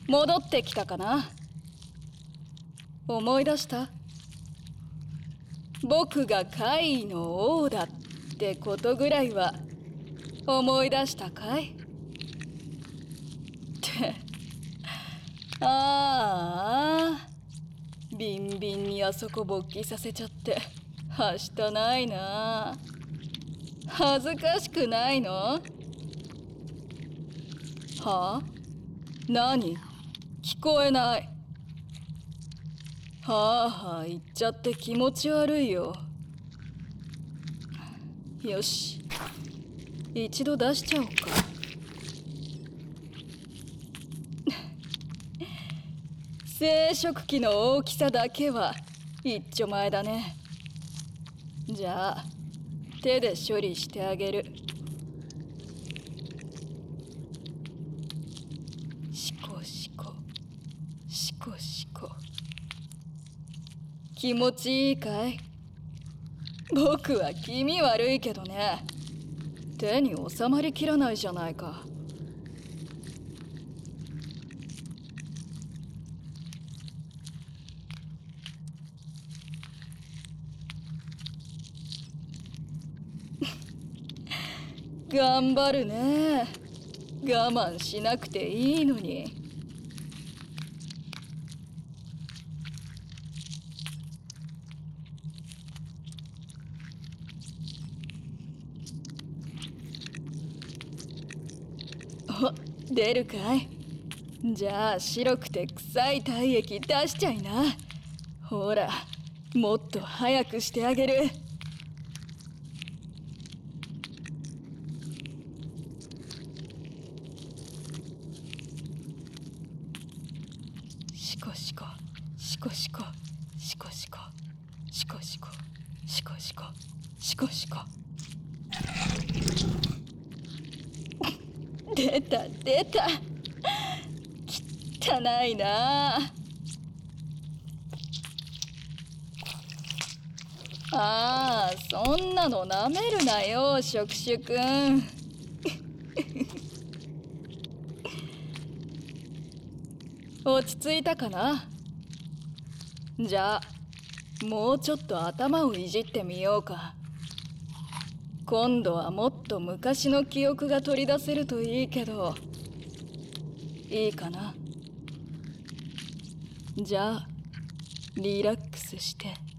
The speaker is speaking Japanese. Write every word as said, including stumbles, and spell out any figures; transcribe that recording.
戻ってきたかな。思い出した？僕が怪異の王だってことぐらいは思い出したかい？ってああ、ビンビンにあそこ勃起させちゃってはしたないな。恥ずかしくないの？はあ？何？聞こえない。はあはあ言っちゃって気持ち悪いよ。よし、一度出しちゃおうか。生殖器の大きさだけは一丁前だね。じゃあ手で処理してあげる。シコシコシコシコ。気持ちいいかい？僕は気味悪いけどね。手に収まりきらないじゃないか。頑張るね。我慢しなくていいのに。お、出るかい？じゃあ白くて臭い体液出しちゃいな。ほら、もっと早くしてあげる。シコシコシコシコシコシコシコシコシコシコシコシコ。出た出た。汚いな。ああ、そんなのなめるなよ、触手くん。落ち着いたかな？じゃあもうちょっと頭をいじってみようか。今度はもっと昔の記憶が取り出せるといいけど。いいかな？じゃあリラックスして。